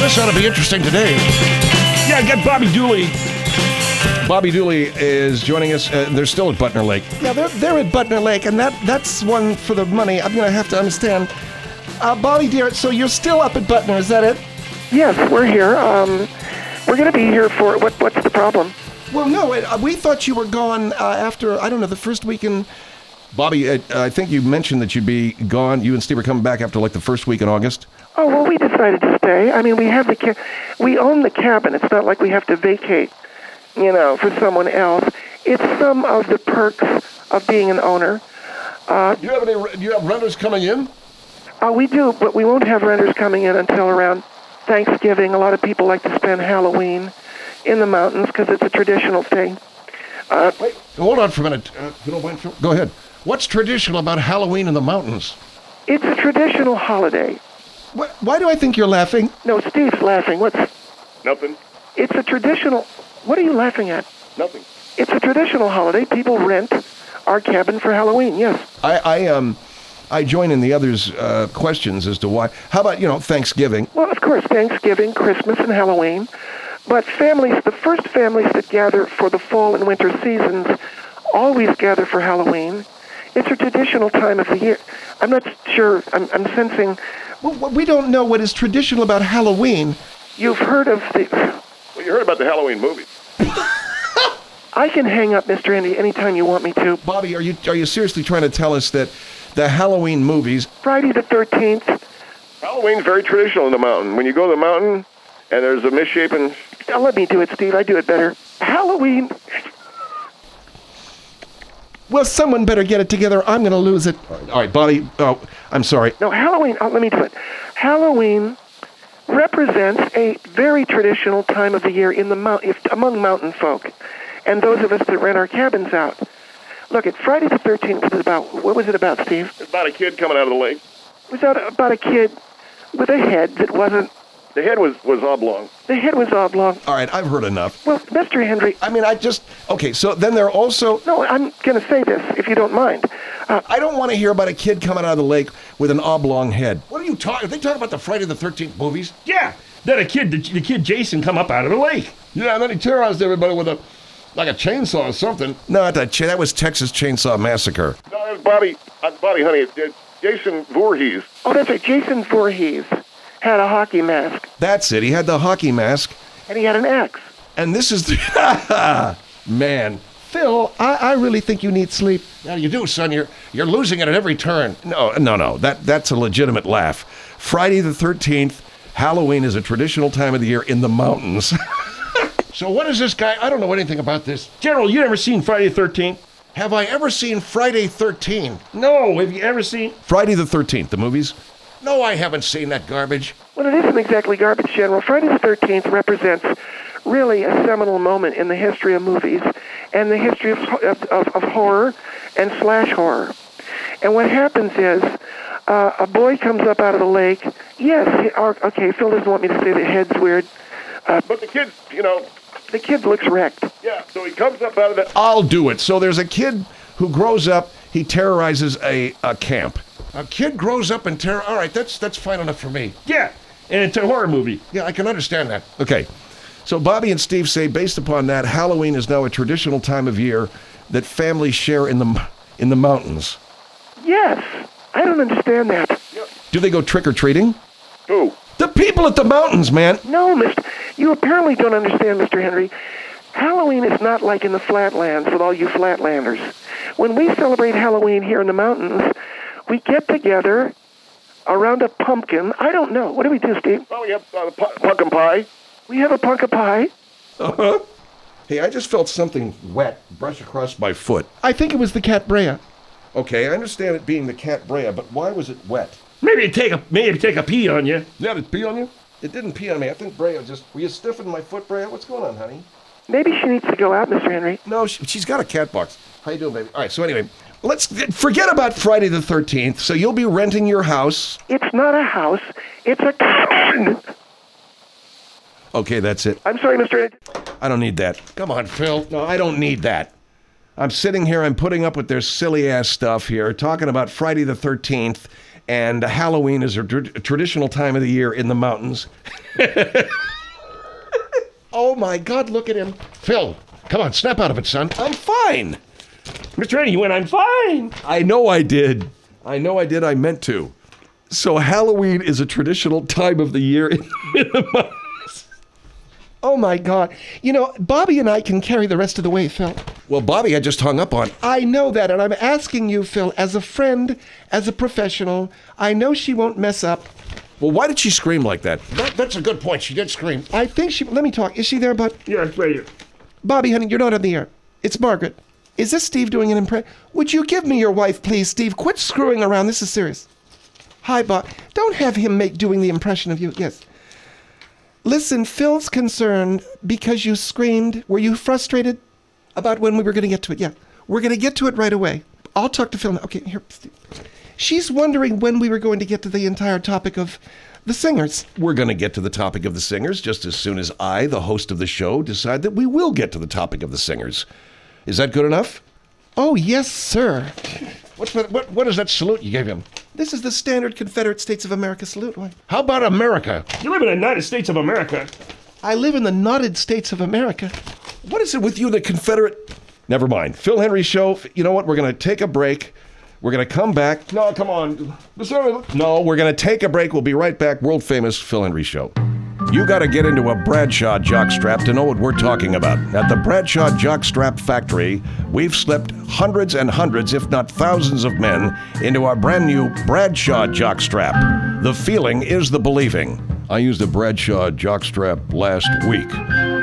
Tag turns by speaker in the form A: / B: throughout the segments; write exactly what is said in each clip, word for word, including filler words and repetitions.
A: this ought to be interesting today.
B: Yeah, get Bobby Dooley.
A: Bobby Dooley is joining us. Uh, they're still at Butner Lake.
C: Yeah, they're, they're at Butner Lake, and that that's one for the money. I'm going to have to understand. Uh, Bobby, dear, so you're still up at Butner, is that it?
D: Yes, we're here. Um, we're going to be here for, what? what's the problem?
C: Well, no, it, uh, we thought you were gone uh, after, I don't know, the first week in...
A: Bobby, uh, I think you mentioned that you'd be gone. You and Steve are coming back after like the first week in August.
D: Oh, well, we decided to stay. I mean, we have the ca- we own the cabin. It's not like we have to vacate, you know, for someone else. It's some of the perks of being an owner. Uh,
A: Do you have any? Do you have renters coming in?
D: uh, we do, but we won't have renters coming in until around Thanksgiving. A lot of people like to spend Halloween in the mountains because it's a traditional thing. Uh,
A: Wait, hold on for a minute. Uh, if you don't mind, Phil, go ahead. What's traditional about Halloween in the mountains?
D: it's a traditional holiday.
C: Wh- Why do I think you're laughing?
D: No, Steve's laughing. What's...
E: Nothing.
D: It's a traditional... What are you laughing at?
E: Nothing.
D: It's a traditional holiday. People rent our cabin for Halloween, yes.
A: I, I um, I join in the others' uh, questions as to why. How about, you know, Thanksgiving?
D: Well, of course, Thanksgiving, Christmas, and Halloween. But families, the first families that gather for the fall and winter seasons always gather for Halloween. It's a traditional time of the year. I'm not sure, I'm, I'm sensing...
C: Well, we don't know what is traditional about Halloween.
D: You've heard of the...
E: Well, you heard about the Halloween movie.
D: I can hang up, Mister Andy, anytime you want me to.
A: Bobby, are you are you seriously trying to tell us that the Halloween movies...
D: Friday the thirteenth.
E: Halloween's very traditional in the mountain. When you go to the mountain and there's a misshapen...
D: Now, let me do it, Steve. I do it better. Halloween...
C: Well, someone better get it together. I'm going to lose it.
A: All right, Bobby, oh, I'm sorry.
D: No, Halloween... Oh, let me do it. Halloween represents a very traditional time of the year in the mount, if, among mountain folk and those of us that rent our cabins out. Look, at Friday the thirteenth was about... What was it about, Steve?
E: It's about a kid coming out of the lake.
D: It was about, about a kid with a head that wasn't...
E: The head was, was oblong.
D: The head was oblong.
A: All right, I've heard enough.
D: Well, Mister Henry...
A: I mean, I just... Okay, so then there are also...
D: No, I'm going to say this, if you don't mind. Uh,
A: I don't want to hear about a kid coming out of the lake with an oblong head. What are you talking... Are they talking about the Friday the thirteenth movies?
B: Yeah, then a kid, the, the kid Jason come up out of the lake.
A: Yeah, and then he terrorized everybody with a... like a chainsaw or something. No, that, that was Texas Chainsaw Massacre.
E: No, it was Bobby... Uh, Bobby, honey, it's, it's Jason Voorhees.
D: oh, that's right. Jason Voorhees had a hockey mask,
A: That's it. He had the hockey mask.
D: and he had an axe.
A: And this is the... Man.
C: Phil, I, I really think you need sleep.
A: Yeah, you do, son. You're you're losing it at every turn. No, no, no. That that's a legitimate laugh. Friday the thirteenth, Halloween is a traditional time of the year in the mountains. So what is this guy? I don't know anything about this.
B: General, you ever seen Friday the thirteenth?
A: Have I ever seen Friday thirteen?
B: No, have you ever seen...
A: Friday the thirteenth, the movies? No, I haven't seen that garbage.
D: Well, it isn't exactly garbage, General. Friday the thirteenth represents really a seminal moment in the history of movies and the history of, of, of, of horror and slash horror. And what happens is uh, a boy comes up out of the lake. Yes, he, or, okay, Phil doesn't want me to say the head's weird. Uh,
E: But the kid, you know...
D: the kid looks wrecked.
E: Yeah, so he comes up out of the...
A: I'll do it. So there's a kid who grows up, he terrorizes a, a camp. A kid grows up and terror... All right, that's that's fine enough for me.
B: Yeah, and it's a horror movie.
A: Yeah, I can understand that. Okay. So Bobby and Steve say, based upon that, Halloween is now a traditional time of year that families share in the in the mountains.
D: Yes, I don't understand that.
A: Do they go trick-or-treating?
E: Who?
A: The people at the mountains, man.
D: No, Mister You apparently don't understand, Mister Henry. Halloween is not like in the flatlands with all you flatlanders. When we celebrate Halloween here in the mountains, we get together around a pumpkin. I don't know. What do we do, Steve?
E: Well, we have uh, pu- pumpkin pie.
D: We have a pumpkin pie.
A: Uh-huh. Hey, I just felt something wet brush across my foot.
C: I think it was the cat Brea.
A: Okay, I understand it being the cat Brea, but why was it wet?
B: Maybe it take a maybe take a pee on you.
A: Yeah, did it pee on you? It didn't pee on me. I think Brea just... Were you stiffing my foot, Brea? What's going on, honey?
D: Maybe she needs to go out, Mister Henry.
A: No, she, she's got a cat box. How you doing, baby? All right, so anyway, let's forget about Friday the thirteenth. So you'll be renting your house.
D: It's not a house. It's a cabin.
A: Okay, that's it.
D: I'm sorry, Mister Henry.
A: I don't need that. Come on, Phil. No, I don't need that. I'm sitting here, I'm putting up with their silly ass stuff here, talking about Friday the thirteenth and Halloween is a, tr- a traditional time of the year in the mountains.
C: Oh my God, look at him.
A: Phil, come on, snap out of it, son. I'm fine.
B: Mister Randy, you went, I'm fine.
A: I know I did. I know I did. I meant to. So Halloween is a traditional time of the year in, in the mountains.
C: Oh my God. You know, Bobby and I can carry the rest of the way, Phil.
A: Well, Bobby, I just hung up on.
C: I know that, and I'm asking you, Phil, as a friend, as a professional, I know she won't mess up.
A: Well, why did she scream like that? that? That's a good point. She did scream.
C: I think she, let me talk. Is she there, bud?
B: Yeah, it's right here.
C: Bobby, honey, you're not on the air. It's Margaret. Is this Steve doing an impression? Would you give me your wife, please, Steve? Quit screwing around. This is serious. Hi, Bob. Don't have him make doing the impression of you. Yes. Listen, Phil's concerned because you screamed. Were you frustrated about when we were going to get to it? Yeah. We're going to get to it right away. I'll talk to Phil now. Okay, here, Steve. She's wondering when we were going to get to the entire topic of the singers.
A: We're going to get to the topic of the singers just as soon as I, the host of the show, decide that we will get to the topic of the singers. Is that good enough?
C: Oh, yes, sir.
A: What's that, what, what is that salute you gave him?
C: This is the standard Confederate States of America salute. Why?
A: How about America?
B: You live in the United States of America.
C: I live in the knotted States of America.
A: What is it with you, the Confederate? Never mind. Phil Henry Show. You know what? We're going to take a break. We're going to come back. No, come on. No, we're going to take a break. We'll be right back. World famous Phil Henry Show. You got to get into a Bradshaw jockstrap to know what we're talking about. At the Bradshaw Jockstrap Factory, we've slipped hundreds and hundreds, if not thousands of men into our brand new Bradshaw jockstrap. The feeling is the believing. I used a Bradshaw jockstrap last week.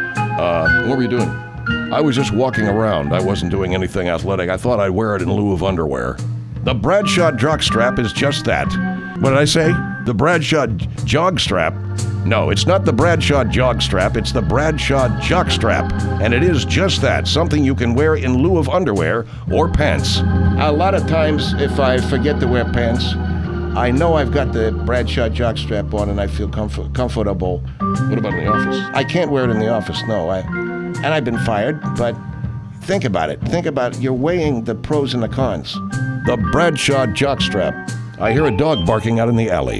A: Uh, what were you doing? I was just walking around. I wasn't doing anything athletic. I thought I'd wear it in lieu of underwear. The Bradshaw jockstrap is just that. What did I say? The Bradshaw jogstrap? No, it's not the Bradshaw jogstrap. It's the Bradshaw jockstrap. And it is just that, something you can wear in lieu of underwear or pants. A lot of times, if I forget to wear pants, I know I've got the Bradshaw jockstrap on and I feel comfort- comfortable.
B: What about in the office?
A: I can't wear it in the office, no. I, and I've been fired, but think about it. Think about it. You're weighing the pros and the cons. The Bradshaw jockstrap. I hear a dog barking out in the alley.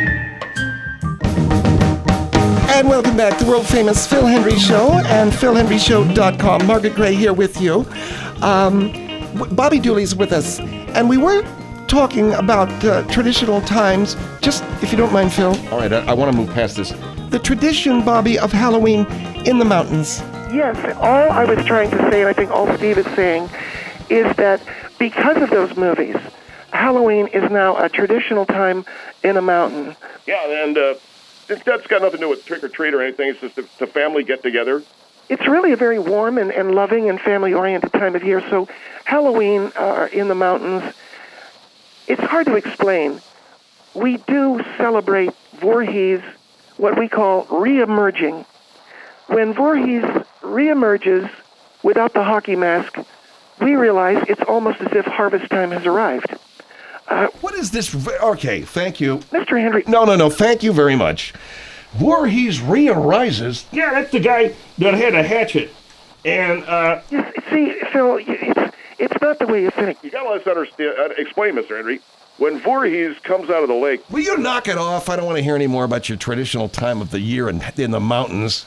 C: And welcome back to world famous Phil Henry Show and phil henry show dot com. Margaret Gray here with you. Um, w- Bobby Dooley's with us. And we were talking about uh, traditional times. Just, if you don't mind, Phil.
A: All right, I, I want to move past this.
C: The tradition, Bobby, of Halloween in the mountains.
D: Yes, all I was trying to say, and I think all Steve is saying, is that because of those movies, Halloween is now a traditional time in a mountain.
E: Yeah, and uh, it, that's got nothing to do with trick or treat or anything. It's just a, a family get together.
D: It's really a very warm and, and loving and family-oriented time of year. So Halloween uh, in the mountains, it's hard to explain. We do celebrate Voorhees, what we call re-emerging. When Voorhees re-emerges without the hockey mask, we realize it's almost as if harvest time has arrived. Uh,
A: What is this? v- Okay, thank you.
D: Mister Henry,
A: No, no, no, thank you very much. Voorhees re-arises.
B: Yeah, that's the guy that had a hatchet. And, uh,
D: yes, see, Phil, you- it's, it's not the way you think.
E: You got to let us understand. Uh, explain, Mister Henry. When Voorhees comes out of the lake,
A: Will you knock it off? I don't want to hear any more about your traditional time of the year in, in the mountains.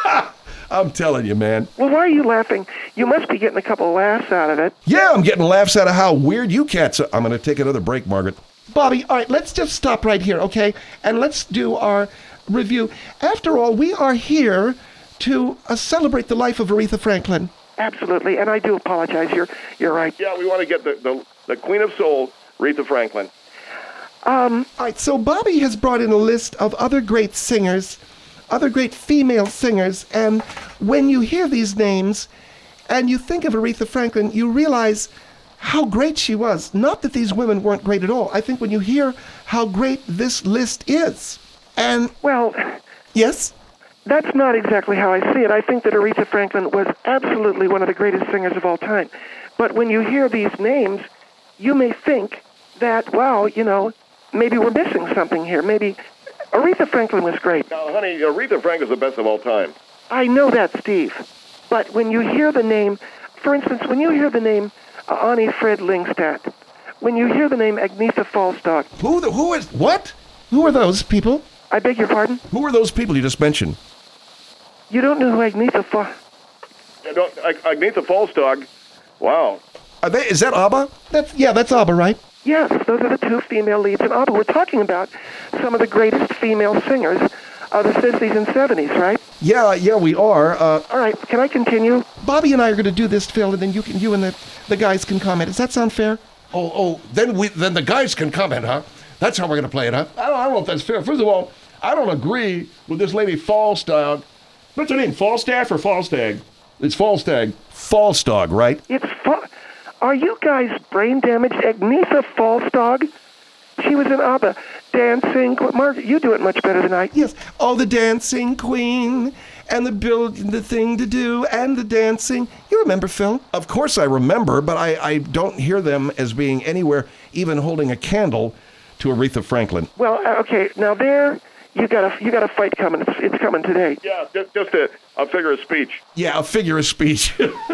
A: I'm telling you, man.
D: Well, why are you laughing? You must be getting a couple of laughs out of it.
A: Yeah, I'm getting laughs out of how weird you cats are. I'm going to take another break, Margaret.
C: Bobby, all right, let's just stop right here, okay? And let's do our review. After all, we are here to uh, celebrate the life of Aretha Franklin.
D: Absolutely, and I do apologize. You're you're right.
E: yeah, we want to get the, the, the Queen of Soul, Aretha Franklin.
C: All right, so Bobby has brought in a list of other great singers, other great female singers, and when you hear these names and you think of Aretha Franklin, you realize how great she was. Not that these women weren't great at all. I think when you hear how great this list is, and
D: Well,
C: yes,
D: that's not exactly how I see it. I think that Aretha Franklin was absolutely one of the greatest singers of all time. But when you hear these names, you may think that, wow, you know, maybe we're missing something here. Maybe Aretha Franklin was great.
E: Now, honey, Aretha Franklin's the best of all time.
D: I know that, Steve. But when you hear the name, for instance, when you hear the name uh, Annie Fred Lingstad, when you hear the name Agnetha Falstaff.
A: Who the who is what?
C: Who are those people?
D: I beg your pardon?
A: Who are those people you just mentioned?
D: You don't know who Agnetha Fa...
E: I don't, Ag- Agnetha Falstog. Wow.
A: Are they? Is that ABBA?
C: That's yeah, that's ABBA, right?
D: Yes, those are the two female leads in ABBA. We're talking about some of the greatest female singers of the fifties and seventies, right?
A: Yeah, yeah, we are. Uh,
D: All right, can I continue?
C: Bobby and I are going to do this, Phil, and then you can you and the, the guys can comment. Does that sound fair?
A: oh, oh, then we then the guys can comment, huh? That's how we're gonna play it, huh? I don't, I don't know if that's fair. First of all, I don't agree with this lady Falstog.
B: What's her name? Falstaff or Falstag?
A: It's Falstag. Falstog, right?
D: It's fa- Are you guys brain damaged? Agnetha Falstog? She was in ABBA. Dancing... Margaret, you do it much better than I...
C: Yes. Oh, the dancing queen and the build, the thing to do and the dancing. You remember, Phil?
A: Of course I remember, but I, I don't hear them as being anywhere even holding a candle to Aretha Franklin.
D: Well, uh, okay, now there... You got a you got a fight coming. It's, it's coming today.
E: Yeah, just, just a, a figure of speech.
A: Yeah, a figure of speech.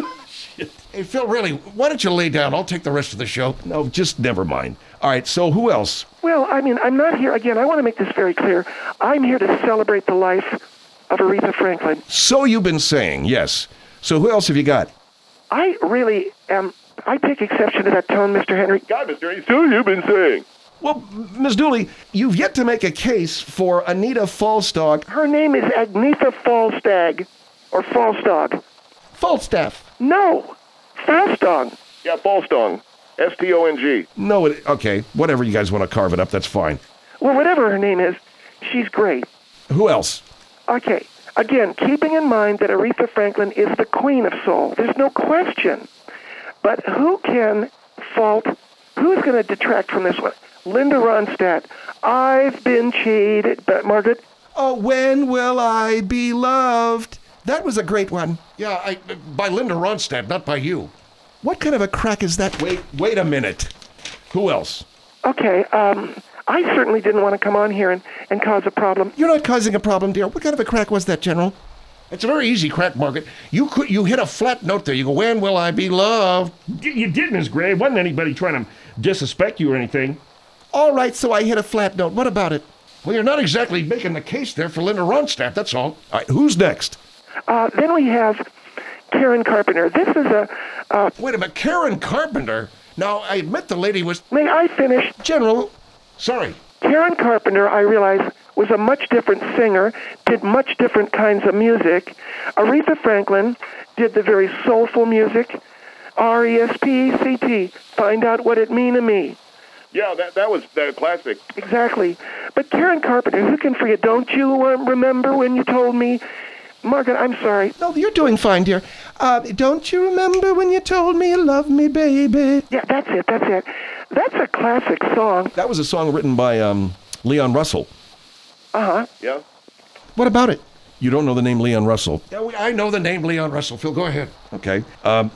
A: Hey, Phil, really, why don't you lay down? I'll take the rest of the show. No, just never mind. All right, so who else?
D: Well, I mean, I'm not here, again, I want to make this very clear. I'm here to celebrate the life of Aretha Franklin.
A: So you've been saying, yes. So who else have you got?
D: I really am, I take exception to that tone, Mister Henry.
E: God, Mister Henry, so you've been saying.
A: Well, Miz Dooley, you've yet to make a case for Anita Falstog.
D: Her name is Agnetha Falstag, or Falstog.
C: Falstaff.
D: No, Falstog.
E: Yeah, Falstong. S T O N G.
A: No, it, okay, whatever you guys want to carve it up, that's fine.
D: Well, whatever her name is, she's great.
A: Who else?
D: Okay, again, keeping in mind that Aretha Franklin is the queen of soul. There's no question. But who can fault, who's going to detract from this one? Linda Ronstadt. I've been cheated. But Margaret?
C: Oh, when will I be loved? That was a great one.
A: Yeah, I, by Linda Ronstadt, not by you.
C: What kind of a crack is that?
A: Wait, wait a minute. Who else?
D: Okay, um, I certainly didn't want to come on here and, and cause a problem.
C: You're not causing a problem, dear. What kind of a crack was that, General?
A: It's a very easy crack, Margaret. You could, you hit a flat note there. You go, when will I be loved?
B: Y- You did, Miss Gray. Wasn't anybody trying to disrespect you or anything.
C: All right, so I hit a flat note. What about it?
A: Well, you're not exactly making the case there for Linda Ronstadt, that's all. All right, who's next?
D: Uh, then we have Karen Carpenter. This is a, uh,
A: Wait a minute, Karen Carpenter. Now, I admit the lady was...
D: may I finish?
C: General,
A: Sorry.
D: Karen Carpenter, I realize, was a much different singer, did much different kinds of music. Aretha Franklin did the very soulful music. R E S P E C T, find out what it mean to me.
E: Yeah, that that was the classic.
D: Exactly. But Karen Carpenter, who can forget? Don't you uh, remember when you told me? Margaret, I'm sorry.
C: no, you're doing fine, dear. Uh, don't you remember when you told me you love me, baby?
D: Yeah, that's it, that's it. That's a classic song.
A: That was a song written by um, Leon Russell.
D: Uh-huh.
E: Yeah.
C: What about it?
A: You don't know the name Leon Russell.
B: Yeah, we- I know the name Leon Russell. Phil, go ahead.
A: Okay. Um,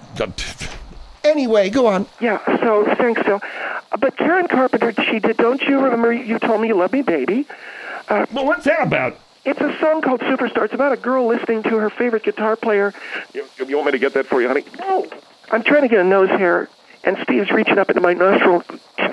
C: Anyway, go on.
D: Yeah, so thanks, Phil. But Karen Carpenter, she did Don't You Remember You Told Me You Love Me, Baby.
B: Well, what's that about?
D: It's a song called Superstar. It's about a girl listening to her favorite guitar player.
E: You, you want me to get that for you, honey?
D: No. I'm trying to get a nose hair, and Steve's reaching up into my nostril.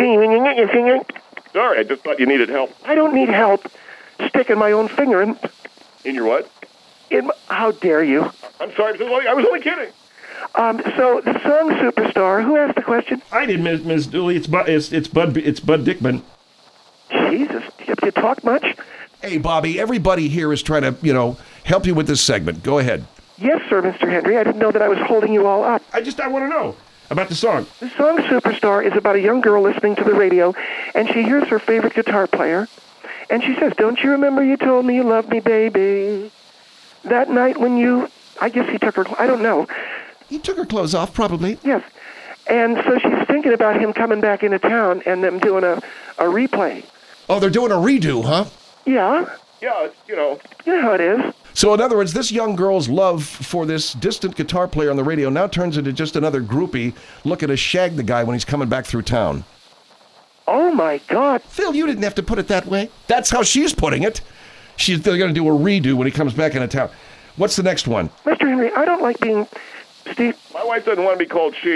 D: I
E: Sorry, I just thought you needed help.
D: don't need help sticking my own finger in.
E: In your what?
D: in my, how dare you?
E: I'm sorry, I was only, I was only kidding.
D: Um, so the song Superstar, who asked the question?
B: I did, Miss Miss Dooley. It's Bud. It's, it's Bud. It's Bud Dickman.
D: Jesus, you, you talk much?
A: hey, Bobby, everybody here is trying to, you know, help you with this segment. Go ahead.
D: Yes, sir, Mister Henry. I didn't know that I was holding you all up.
B: I just I want to know about the song.
D: The song Superstar is about a young girl listening to the radio, and she hears her favorite guitar player, and she says, don't you remember you told me you loved me, baby? That night when you, I guess he took her, I don't know.
C: He took her clothes off, probably.
D: Yes. And so she's thinking about him coming back into town and them doing a, a replay.
A: Oh, they're doing a redo, huh?
D: Yeah,
E: Yeah, it's, you know,
D: you know how it is.
A: So, in other words, this young girl's love for this distant guitar player on the radio now turns into just another groupie looking to shag the guy when he's coming back through town.
D: Oh, my God.
C: Phil, you didn't have to put it that way.
A: That's how she's putting it. She's they're going to do a redo when he comes back into town. What's the next one?
D: Mister Henry, I don't like being, Steve,
E: my wife doesn't want to be called she.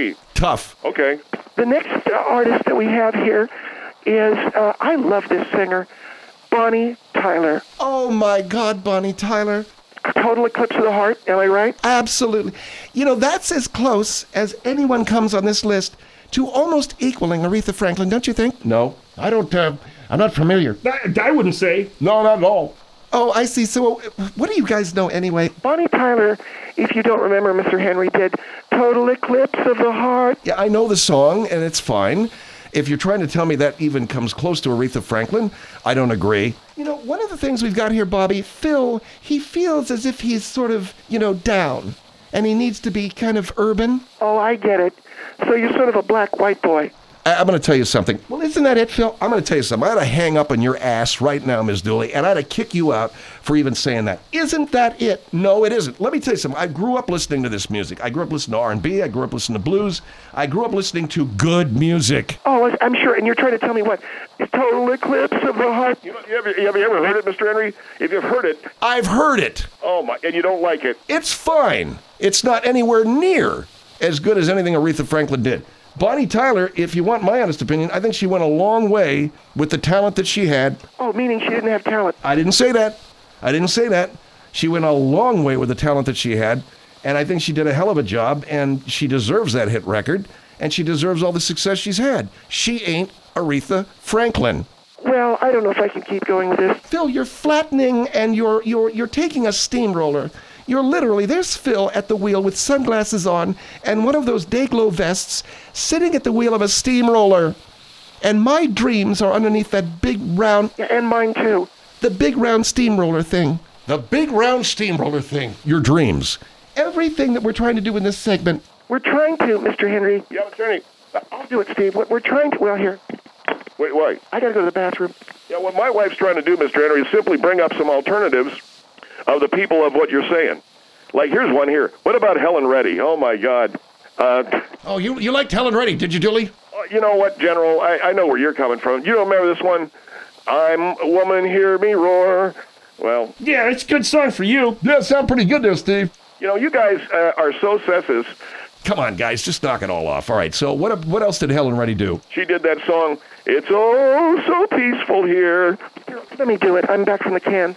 A: tough.
E: Okay.
D: The next uh, artist that we have here is, uh, I love this singer, Bonnie Tyler.
C: Oh my God, Bonnie Tyler.
D: Total Eclipse of the Heart, am I right?
C: Absolutely. You know, that's as close as anyone comes on this list to almost equaling Aretha Franklin, don't you think?
A: No, I don't, uh, I'm not familiar.
B: I, I wouldn't say.
A: No, not at all.
C: Oh, I see. So what do you guys know anyway?
D: Bonnie Tyler, if you don't remember, Mister Henry, did Total Eclipse of the Heart.
A: Yeah, I know the song, and it's fine. If you're trying to tell me that even comes close to Aretha Franklin, I don't agree.
C: You know, one of the things we've got here, Bobby, Phil, he feels as if he's sort of, you know, down, and he needs to be kind of urban.
D: Oh, I get it. So you're sort of a black white boy.
A: I- I'm going to tell you something.
C: Well, isn't that it, Phil?
A: I'm going to tell you something. I ought to hang up on your ass right now, Miz Dooley, and I ought to kick you out for even saying that.
C: Isn't that it?
A: No, it isn't. Let me tell you something. I grew up listening to this music. I grew up listening to R and B. I grew up listening to blues. I grew up listening to good music.
D: Oh, I'm sure. And you're trying to tell me what? It's Total Eclipse of the Heart.
E: You know, you ever, have you ever heard it, Mister Henry? If you've heard it,
A: I've heard it.
E: oh my, and you don't like it.
A: It's fine. It's not anywhere near as good as anything Aretha Franklin did. Bonnie Tyler, if you want my honest opinion, I think she went a long way with the talent that she had.
D: Oh, meaning she didn't have talent.
A: I didn't say that. I didn't say that. She went a long way with the talent that she had, and I think she did a hell of a job, and she deserves that hit record, and she deserves all the success she's had. She ain't Aretha Franklin.
D: Well, I don't know if I can keep going with this.
C: Phil, you're flattening and you're you're you're taking a steamroller. You're literally, there's Phil at the wheel with sunglasses on and one of those Dayglow vests sitting at the wheel of a steamroller. And my dreams are underneath that big round,
D: Yeah, and mine too.
C: the big round steamroller thing.
A: The big round steamroller thing. Your dreams.
C: Everything that we're trying to do in this segment.
D: We're trying to, Mister Henry.
E: Yeah, Mister Henry.
D: I'll do it, Steve. What we're trying to, well, here,
E: Wait, wait.
D: I got to go to the bathroom.
E: Yeah, what my wife's trying to do, Mister Henry, is simply bring up some alternatives of the people of what you're saying. Like, here's one here. What about Helen Reddy? Oh, my God. Uh,
A: Oh, you you liked Helen Reddy, did you, Dooley?
E: you know what, General? I, I know where you're coming from. You don't remember this one? I'm a woman, hear me roar. Well,
B: Yeah, it's a good song for you.
A: Yeah, sound pretty good there, Steve.
E: you know, you guys uh, are so sesses.
A: Come on, guys, just knock it all off. All right, so what what else did Helen Reddy do?
E: She did that song, It's Oh So Peaceful Here.
D: Here, let me do it. I'm back from the can.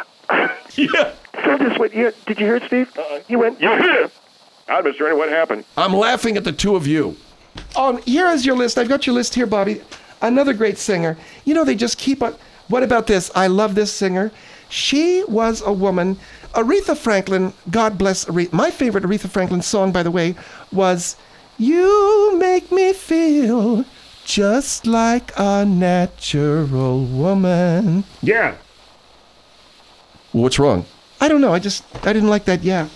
A: Yeah.
D: So just wait. You, did you hear it, Steve? Uh-uh. He went,
E: Yeah. God, Mister Henry, what happened?
A: I'm laughing at the two of you.
C: Um, here is your list. I've got your list here, Bobby. Another great singer. You know, they just keep on. What about this? I love this singer. She was a woman. Aretha Franklin, God bless Aretha. My favorite Aretha Franklin song, by the way, was You Make Me Feel Just Like a Natural Woman.
B: Yeah.
A: What's wrong?
C: I don't know. I just, I didn't like that. Yeah.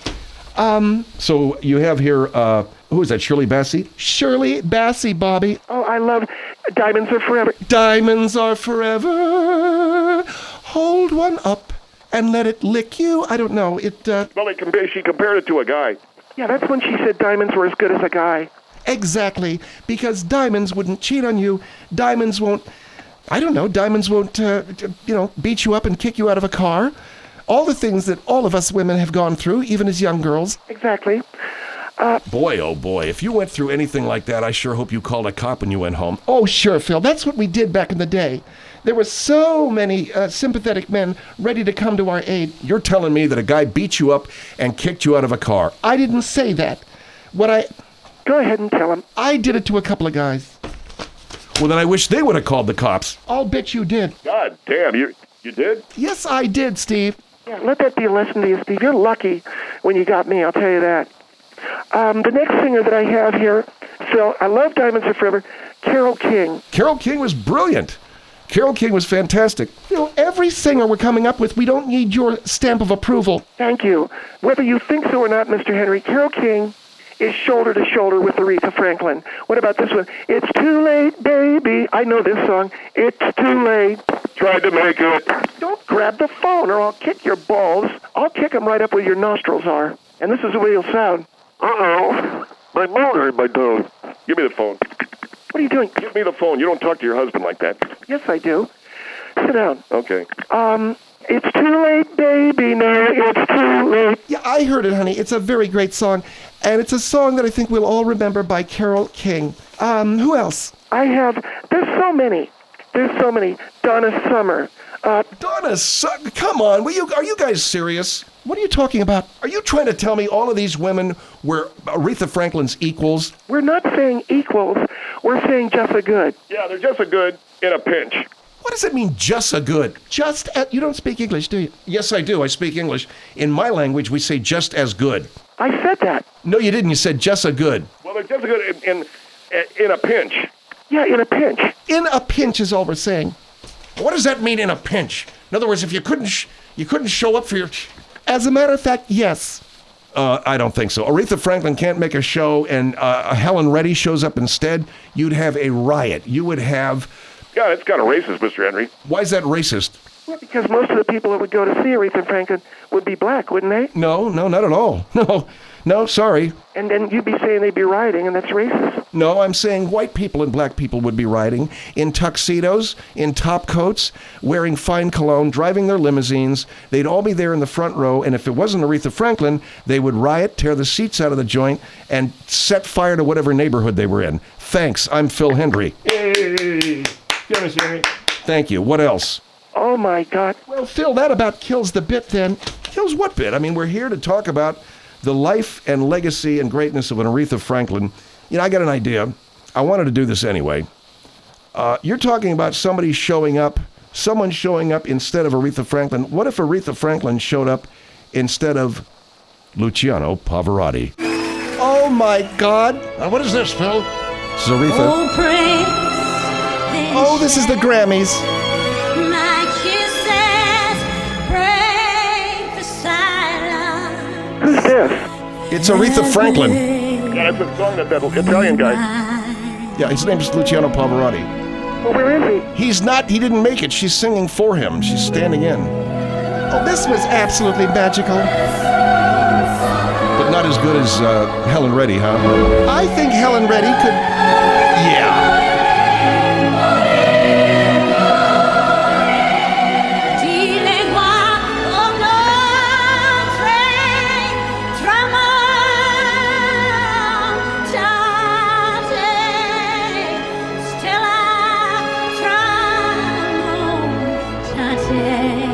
A: So you have here, uh, who is that, Shirley Bassey?
C: Shirley Bassey, Bobby.
D: oh, I love Diamonds Are Forever.
C: Diamonds are forever. Hold one up and let it lick you. I don't know. It, uh,
E: Well, they compa- she compared it to a guy.
D: Yeah, that's when she said diamonds were as good as a guy.
C: exactly. Because diamonds wouldn't cheat on you. Diamonds won't, I don't know, diamonds won't, uh, t- you know, beat you up and kick you out of a car. All the things that all of us women have gone through, even as young girls.
D: Exactly.
A: Boy, oh boy, if you went through anything like that, I sure hope you called a cop when you went home.
C: Oh, sure, Phil. That's what we did back in the day. There were so many uh, sympathetic men ready to come to our aid.
A: You're telling me that a guy beat you up and kicked you out of a car.
C: I didn't say that. What I,
D: Go ahead and tell him.
C: I did it to a couple of guys.
A: Well, then I wish they would have called the cops.
C: I'll bet you did.
E: God damn, you you did?
C: Yes, I did, Steve.
D: Yeah, let that be a lesson to you, Steve. You're lucky when you got me, I'll tell you that. Um, the next singer that I have here, Phil, I love Diamonds Are Forever, Carole King.
A: Carole King was brilliant. Carole King was fantastic.
C: You know, every singer we're coming up with, we don't need your stamp of approval.
D: Thank you. Whether you think so or not, Mister Henry, Carole King is shoulder to shoulder with Aretha Franklin. What about this one? It's too late, baby. I know this song. It's too late.
E: Tried to make it.
D: Don't grab the phone or I'll kick your balls. I'll kick them right up where your nostrils are. And this is the way you'll sound.
E: Uh-oh. My motor in my nose. Give me the phone.
D: What are you doing?
E: Give me the phone. You don't talk to your husband like that.
D: Yes, I do. Sit down.
E: Okay.
D: Um, it's too late, baby. No, it's too late.
C: Yeah, I heard it, honey. It's a very great song. And it's a song that I think we'll all remember by Carole King. Um, who else?
D: I have, there's so many. There's so many. Donna Summer. Uh,
A: Donna, Su- come on, will you, are you guys serious?
C: What are you talking about?
A: Are you trying to tell me all of these women were Aretha Franklin's equals?
D: we're not saying equals. We're saying just a good.
E: Yeah, they're just a good in a pinch.
A: What does it mean, just a good?
C: Just at, you don't speak English, do you?
A: Yes, I do. I speak English. In my language, we say just as good.
D: I said that.
A: No, you didn't. You said just a good.
E: Well, they're just a good in in, in a pinch.
D: Yeah, in a pinch.
C: In a pinch is all we're saying.
A: What does that mean in a pinch? In other words, if you couldn't, sh- you couldn't show up for your.
C: As a matter of fact, yes.
A: Uh, I don't think so. Aretha Franklin can't make a show, and uh, Helen Reddy shows up instead. You'd have a riot. You would have.
E: God, it's kind of racist, Mister Henry.
A: Why is that racist?
D: Well, because most of the people that would go to see Aretha Franklin would be black, wouldn't they?
A: No, no, not at all. No, no, sorry.
D: And then you'd be saying they'd be rioting, and that's racist.
A: No, I'm saying white people and black people would be riding in tuxedos, in top coats, wearing fine cologne, driving their limousines. They'd all be there in the front row, and if it wasn't Aretha Franklin, they would riot, tear the seats out of the joint, and set fire to whatever neighborhood they were in. Thanks, I'm Phil Hendry.
B: Hey, yeah, Mister Henry.
A: Thank you. What else?
D: Oh, my God.
C: Well, Phil, that about kills the bit then.
A: Kills what bit? I mean, we're here to talk about the life and legacy and greatness of an Aretha Franklin. You know, I got an idea. I wanted to do this anyway. Uh, you're talking about somebody showing up, someone showing up instead of Aretha Franklin. What if Aretha Franklin showed up instead of Luciano Pavarotti?
C: Oh my God.
A: Uh, what is this, Phil? This is Aretha.
F: Oh, praise
C: Oh, this is the Grammys.
F: my kisses, break the silence.
D: Who's this?
A: It's Aretha Franklin.
E: Yeah, it's a song that that Italian guy.
A: Yeah, his name's Luciano Pavarotti.
D: Well, where is he?
A: He's not, he didn't make it. She's singing for him. She's standing in.
C: Oh, this was absolutely magical.
A: But not as good as uh, Helen Reddy, huh?
C: I think Helen Reddy could.
A: Yeah.
F: Dis-les-moi au notre tremble, tante, Stella tremble, tante.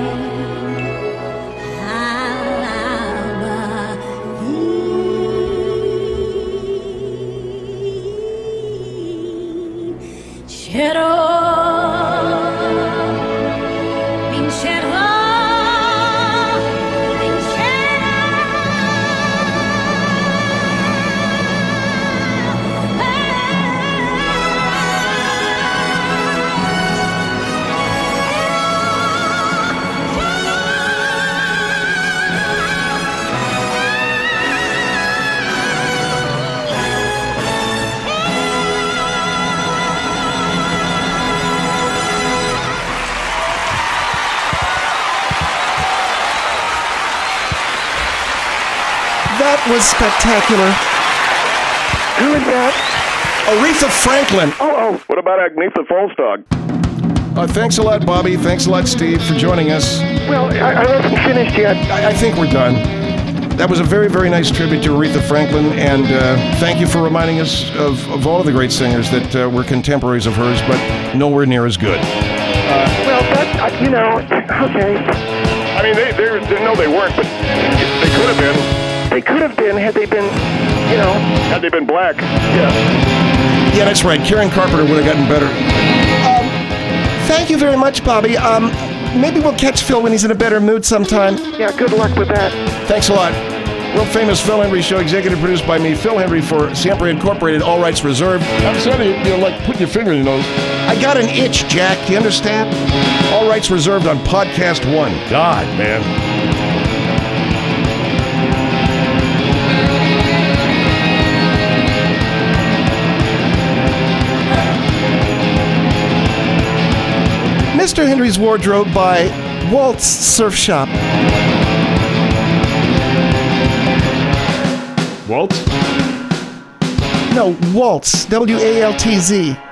C: That was spectacular.
D: Who is that?
A: Aretha Franklin.
D: Oh, oh.
E: What about Agnetha Falstog?
A: Uh, thanks a lot, Bobby. Thanks a lot, Steve, for joining us.
D: Well, I, I wasn't finished yet.
A: I, I think we're done. That was a very, very nice tribute to Aretha Franklin, and uh, thank you for reminding us of, of all of the great singers that uh, were contemporaries of hers, but nowhere near as good.
D: Well, that, uh, you know, okay.
E: I mean, they, they, they no, they weren't, but they could have been.
D: They could have been had they been, you know.
E: Had they been black. Yeah.
A: Yeah, that's right. Karen Carpenter would have gotten better.
C: Thank you very much, Bobby. Um, maybe we'll catch Phil when he's in a better mood sometime.
D: Yeah, good luck with that.
A: Thanks a lot. World famous Phil Hendry Show, executive produced by me, Phil Hendry, for Siempre Incorporated, all rights reserved. I'm sorry, you know, like putting your finger in your nose. I got an itch, Jack. Do you understand? All rights reserved on Podcast One. God, man.
C: Mister Henry's Wardrobe by Waltz Surf Shop.
B: Waltz?
C: No, Waltz. W A L T Z.